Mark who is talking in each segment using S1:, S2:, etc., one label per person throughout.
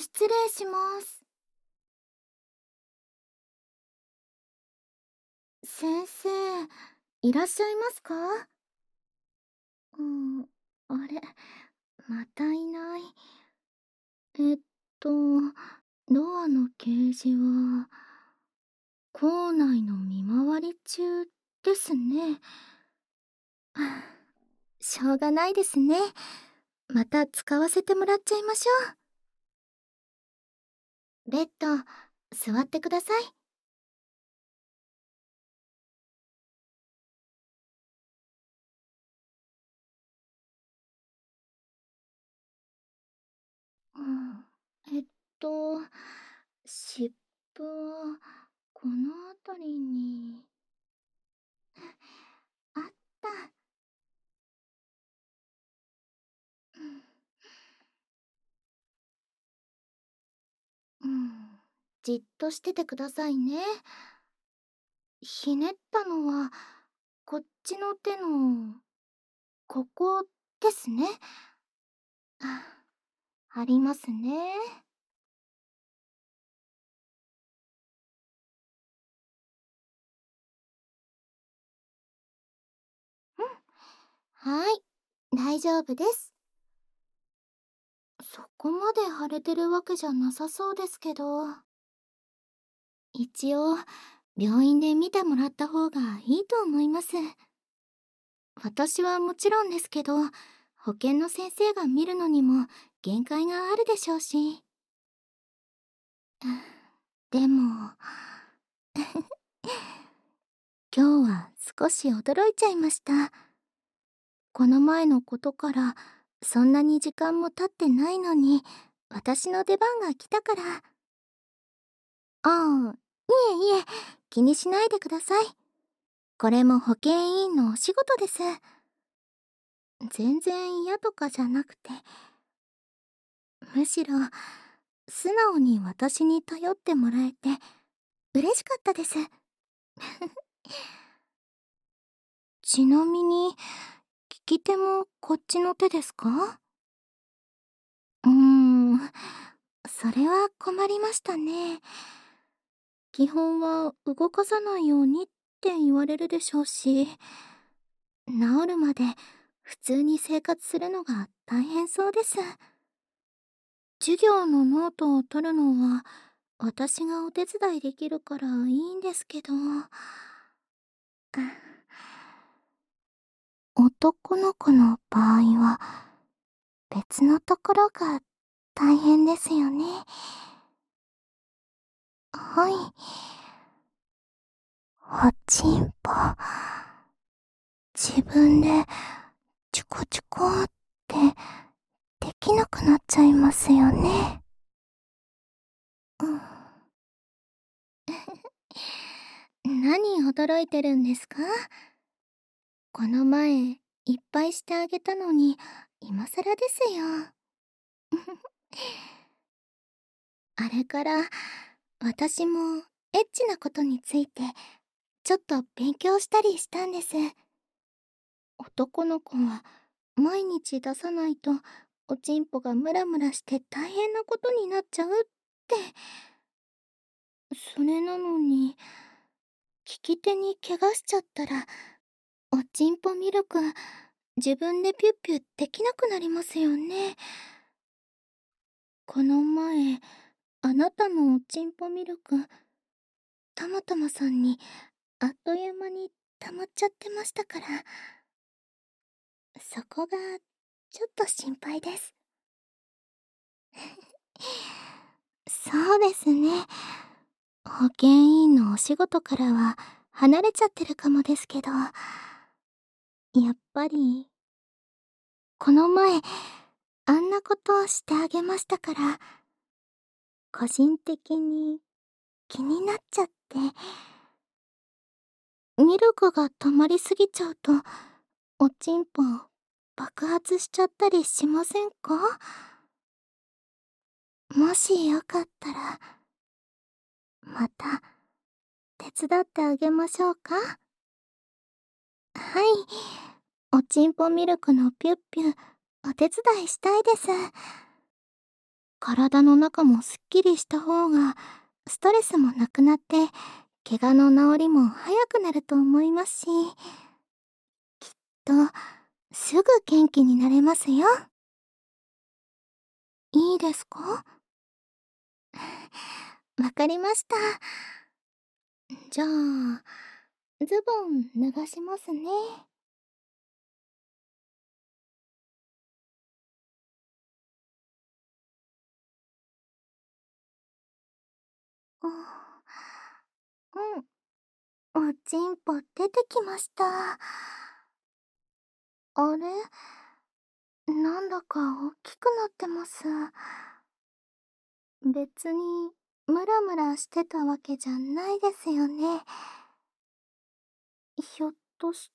S1: 失礼します。先生、いらっしゃいますか？うん、あれ、またいない。えっと、ドアの掲示は、校内の見回り中ですね。はあ、しょうがないですね。また使わせてもらっちゃいましょう。ベッド、座ってください。うん、えっと、湿布は、この辺りに、あった。うん、うん、じっとしててくださいね。ひねったのは、こっちの手の、ここですね。あ、ありますね。うん、はい、大丈夫です。そこまで腫れてるわけじゃなさそうですけど。一応、病院で見てもらった方がいいと思います。私はもちろんですけど、保健の先生が見るのにも限界があるでしょうし。でも、今日は少し驚いちゃいました。この前のことから、そんなに時間も経ってないのに、私の出番が来たから。ああ、いえいえ、気にしないでください。これも保健委員のお仕事です。全然嫌とかじゃなくて、むしろ、素直に私に頼ってもらえて、嬉しかったです。ちなみに、利き手もこっちの手ですか？うーん、それは困りましたね。基本は動かさないようにって言われるでしょうし、治るまで普通に生活するのが大変そうです。授業のノートを取るのは私がお手伝いできるからいいんですけど、男の子の場合は別のところが大変ですよね。はい。おちんぽ。自分でチュコチュコってできなくなっちゃいますよね。うん。何驚いてるんですか？この前いっぱいしてあげたのに今更ですよ。あれから私もエッチなことについてちょっと勉強したりしたんです。男の子は毎日出さないとおちんぽがムラムラして大変なことになっちゃうって。それなのに、利き手に怪我しちゃったらおちんぽミルク自分でピュッピュできなくなりますよね。この前あなたのおちんぽミルクたまたまさんにあっという間に溜まっちゃってましたから、そこがちょっと心配です。そうですね。保健委員のお仕事からは離れちゃってるかもですけど、やっぱり、この前、あんなことをしてあげましたから、個人的に気になっちゃって、ミルクが溜まりすぎちゃうと、おちんぽ爆発しちゃったりしませんか？もしよかったら、また手伝ってあげましょうか？はい。おちんぽミルクのピュッピュ、お手伝いしたいです。 体の中もすっきりした方が、ストレスもなくなって、怪我の治りも早くなると思いますし、と、すぐ元気になれますよ。いいですか？わかりました。じゃあ、ズボン脱がしますね。うん、おちんぽ出てきました。あれ、なんだか大きくなってます。別に、ムラムラしてたわけじゃないですよね。ひょっとして、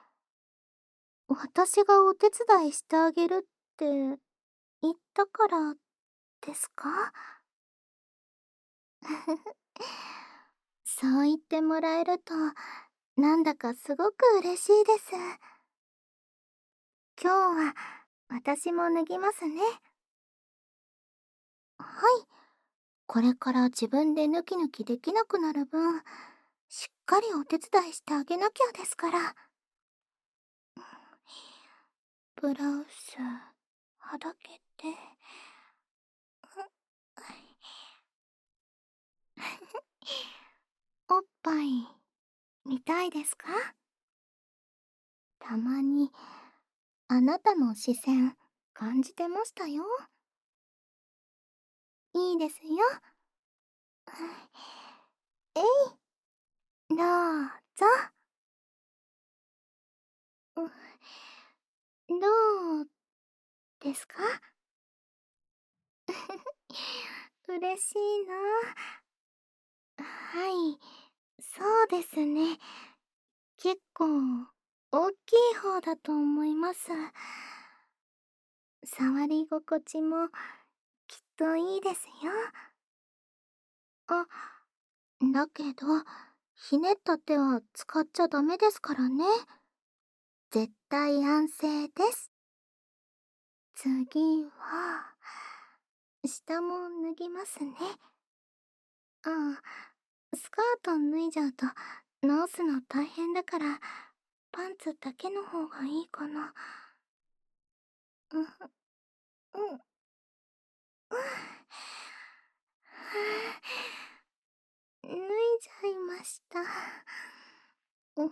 S1: 私がお手伝いしてあげるって言ったからですか？そう言ってもらえると、なんだかすごく嬉しいです。今日は私も脱ぎますね。はい。これから自分で抜き抜きできなくなる分、しっかりお手伝いしてあげなきゃですから。ブラウス、はだけて。おっぱい、見たいですか？たまに、あなたの視線、感じてましたよ。いいですよ。えい、どうぞ。どうですか？嬉しいな。はい、そうですね。結構、大きい方だと思います。触り心地も、きっといいですよ。あ、だけど、ひねった手は使っちゃダメですからね。絶対安静です。次は、下も脱ぎますね。ああ、スカート脱いじゃうと直すの大変だから、パンツだけの方がいいかな。うん、うん、うん。脱いじゃいました。うん。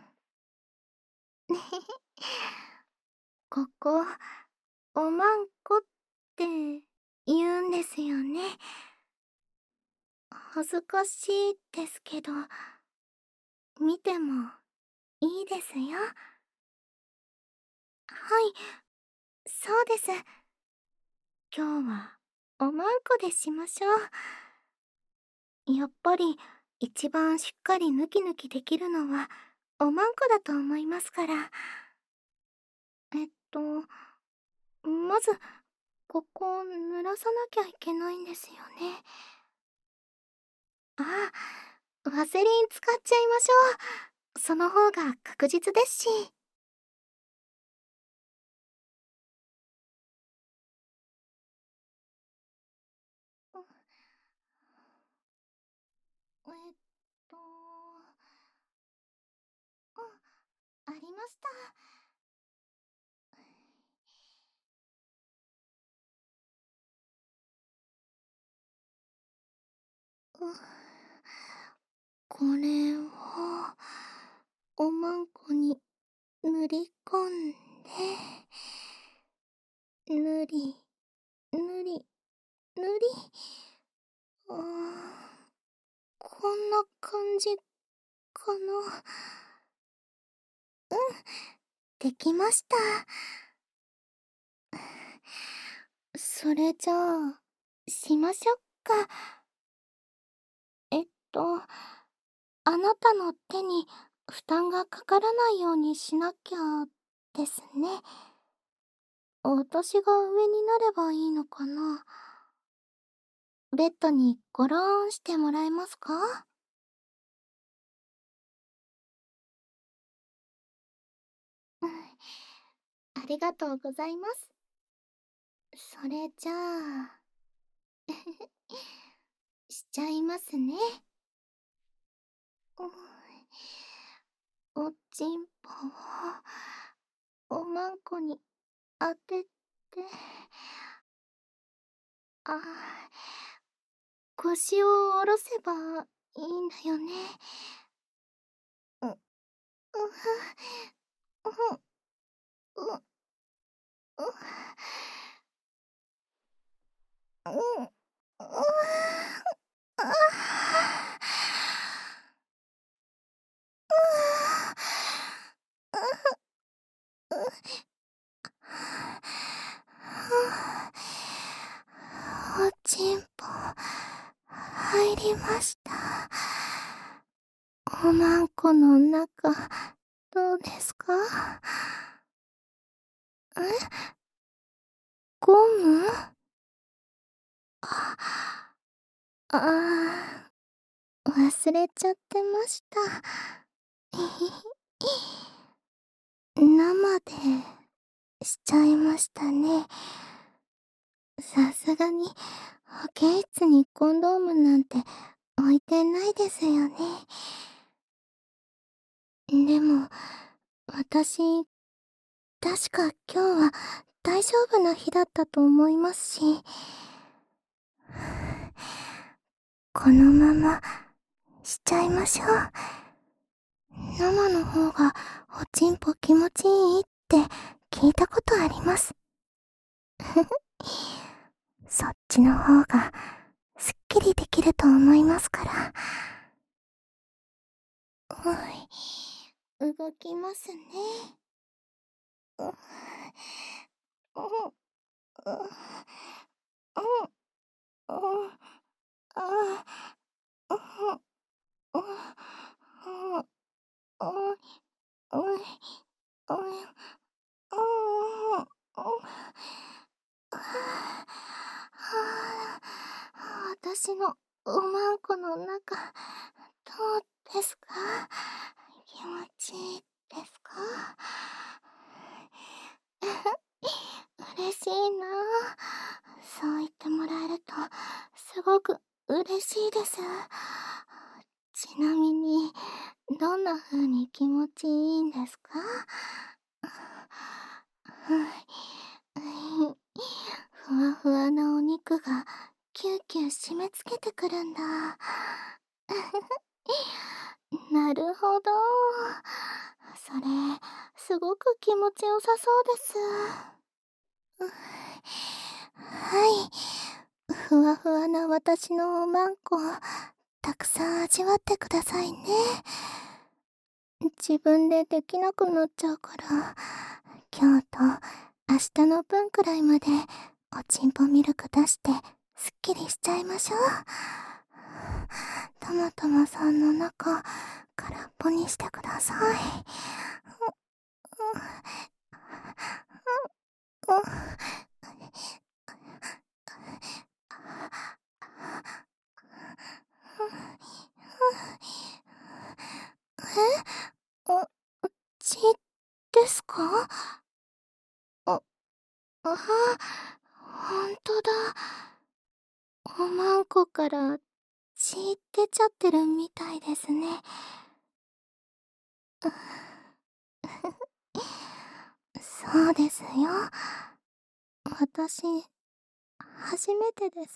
S1: ここ、おまんこって言うんですよね。恥ずかしいですけど、見てもいいですよ。はい、そうです。今日はおまんこでしましょう。やっぱり一番しっかりヌキヌキできるのはおまんこだと思いますから。まず、ここを濡らさなきゃいけないんですよね。ああ、ワセリン使っちゃいましょう。その方が確実ですし。うん、えっと、ありました。これを、おまんこに塗り込んで、塗り、塗り、塗り、あー、こんな感じかな。できました。それじゃあ、しましょっか。えっと、あなたの手に負担がかからないようにしなきゃですね。私が上になればいいのかな。ベッドにゴローンしてもらえますか？うん、ありがとうございます。それじゃあ。 しちゃいますね。おちんぽをおまんこに当てて、あ、腰を下ろせばいいんだよね。う、うふ、う、う、う、うん、う、あ、おちんぽ入りました。おまんこの中、どうですか？ゴム？あ忘れちゃってました。生でしちゃいましたね。さすがに保健室にコンドームなんて置いてないですよね。でも私、確か今日は大丈夫な日だったと思いますし、このまましちゃいましょう。生の方がおちんぽ気持ちいいって聞いたことあります。そっちの方がすっきりできると思いますから。動きますね。う、う、う、う、う、あ、う、う、う、う、私のおまんこの中、どうですか？気持ちいいですか？嬉しいなあ。そう言ってもらえると、すごく嬉しいです。ちなみに、どんな風に気持ちいいんですか？ふわふわなお肉がキューキュー締め付けてくるんだ。なるほど。それ、すごく気持ちよさそうです。はい。ふわふわな私のおまんこ、たくさん味わってくださいね。自分でできなくなっちゃうから、今日と明日の分くらいまでおちんぽミルク出してすっきりしちゃいましょう。たまたまさんの中、空っぽにしてください。お血ですか？あ、ほんとだ。おまんこから血出ちゃってるみたいですね。そうですよ。私、初めてです。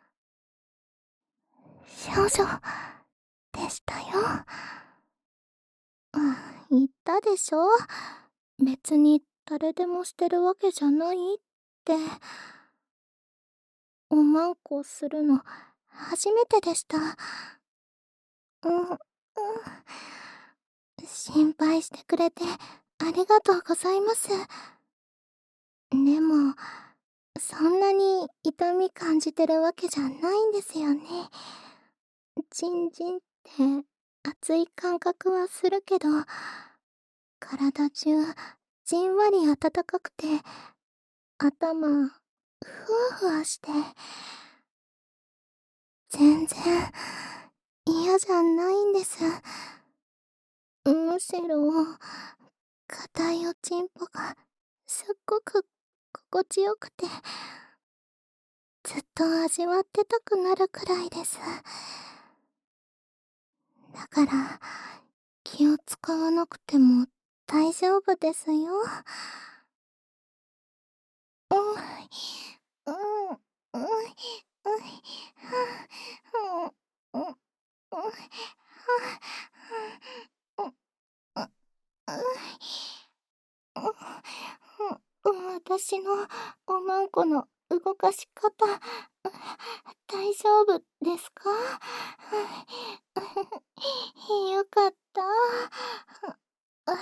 S1: 少女でしたよ。言ったでしょ？別に誰でもしてるわけじゃないって。おまんこするの初めてでした。うん、うん。心配してくれてありがとうございます。でも、そんなに痛み感じてるわけじゃないんですよね。ジンジンって熱い感覚はするけど、体中じんわり暖かくて、頭ふわふわして、全然嫌じゃないんです。むしろ、硬いおちんぽがすっごく心地よくて、ずっと味わってたくなるくらいです。だから、気を使わなくても大丈夫ですよ。うん、うん、うん、うん、うん、うん、うん、うん、私のおまんこの動かし方、大丈夫ですか？よかった。はい、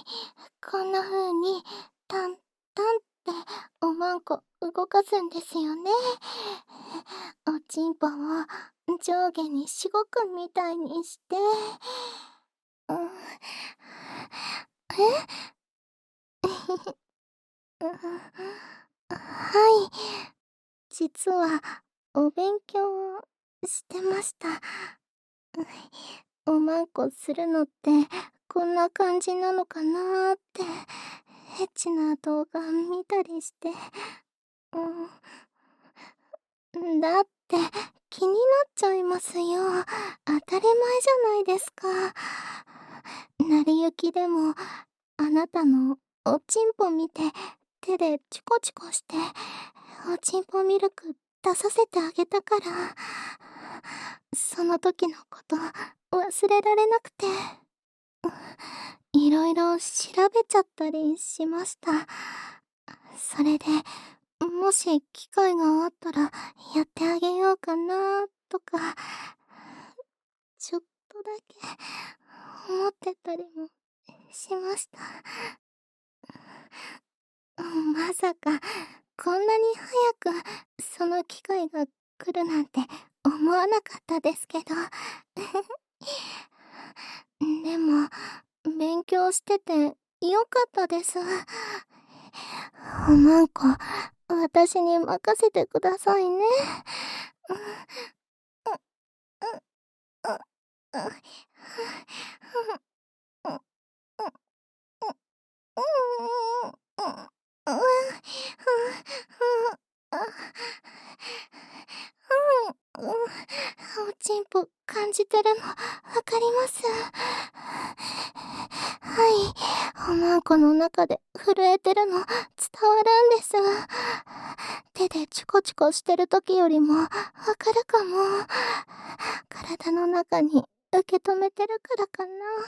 S1: こんな風に、タンタンっておまんこ動かすんですよね。おちんぽを上下にしごくみたいにして、うん、えはい。実は、お勉強してました。おまんこするのって、こんな感じなのかなーって、エッチな動画見たりして、だって、気になっちゃいますよ。当たり前じゃないですか。成り行きでも、あなたのおちんぽ見て、手でチコチコして、おちんぽミルク出させてあげたから、その時のこと忘れられなくて、いろいろ調べちゃったりしました。それで、もし機会があったらやってあげようかなとか、ちょっとだけ思ってたりもしました。まさか、こんなに早くその機会が来るなんて思わなかったですけど。でも、勉強しててよかったです。おまんこ、私に任せてくださいね。おちんぽ感じてるのわかります。はい、おまんこの中で震えてるの伝わるんです。手でチコチコしてる時よりもわかるかも。体の中に受け止めてるからかな。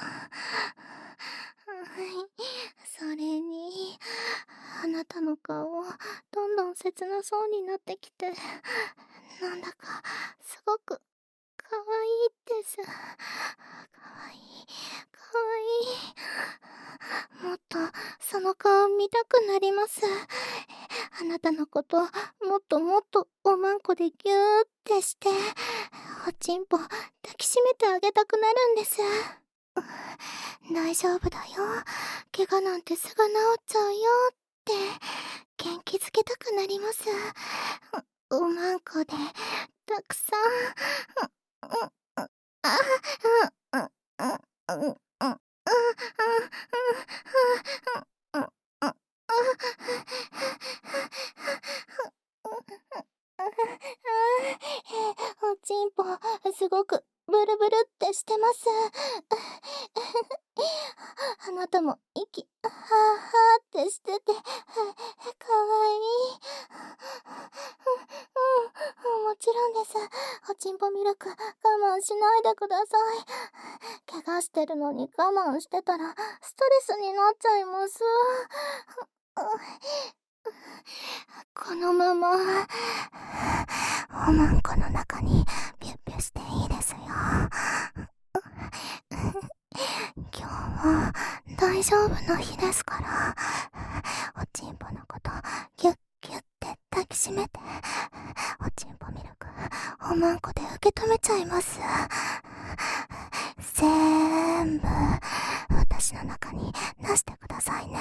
S1: はい。それに、あなたの顔、どんどん切なそうになってきて、なんだか、すごく、かわいいです。かわいい、かわいい。もっと、その顔見たくなります。あなたのこと、もっともっとおまんこでぎゅーってして、おちんぽ抱きしめてあげたくなるんです。大丈夫だよ。怪我なんてすぐ治っちゃうよって、元気づけたくなります。おまんこで、たくさん、あ、おちんぽ、すごく、ブルブルってしてます。あなたも息、はぁはぁってしてて、かわいい。もちろんです。おちんぽミルク、我慢しないでください。怪我してるのに我慢してたら、ストレスになっちゃいます。このまま、おまんこの中にピュッピュしていいですよ。今日は大丈夫な日ですから、おちんぽのことギュッギュッて抱きしめて、おちんぽミルクおまんこで受け止めちゃいます。全部私の中に出してくださいね。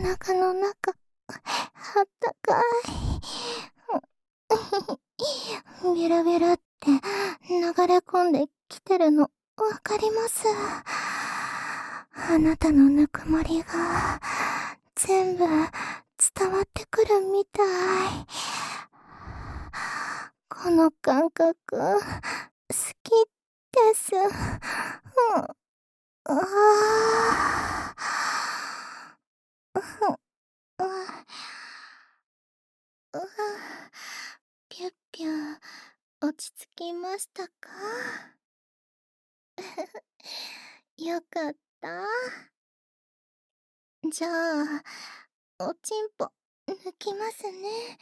S1: 腹の中、あったかい。ビラビラって流れ込んできてるのわかります。あなたのぬくもりが全部伝わってくるみたい。この感覚、好きです。あぴゅっぴゅ落ち着きましたか？よかった。じゃあ、おちんぽ抜きますね。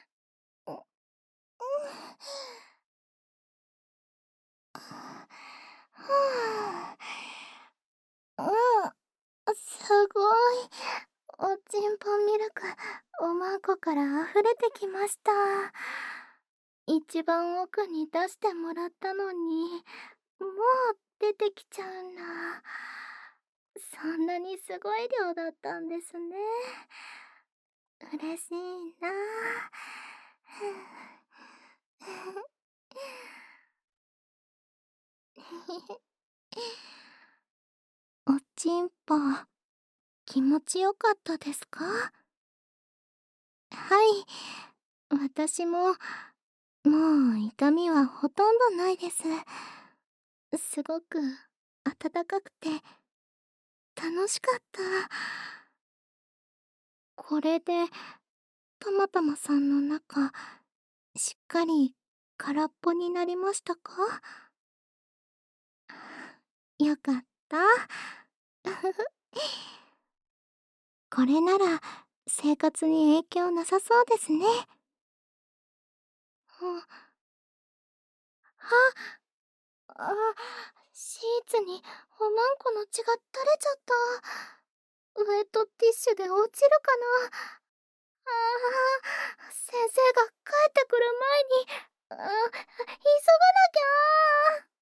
S1: すごい。おちんぽミルク、おまんこから溢れてきました。一番奥に出してもらったのに、もう出てきちゃうんだ。そんなにすごい量だったんですね。嬉しいな。おちんぽ、気持ちよかったですか？はい。私も、もう痛みはほとんどないです。すごく暖かくて楽しかった。これで、たまたまさんの中、しっかり空っぽになりましたか？よかった。これなら生活に影響なさそうですね。あ、シーツにおまんこの血が垂れちゃった。ウェットティッシュで落ちるかな。先生が帰ってくる前に、急がなきゃ。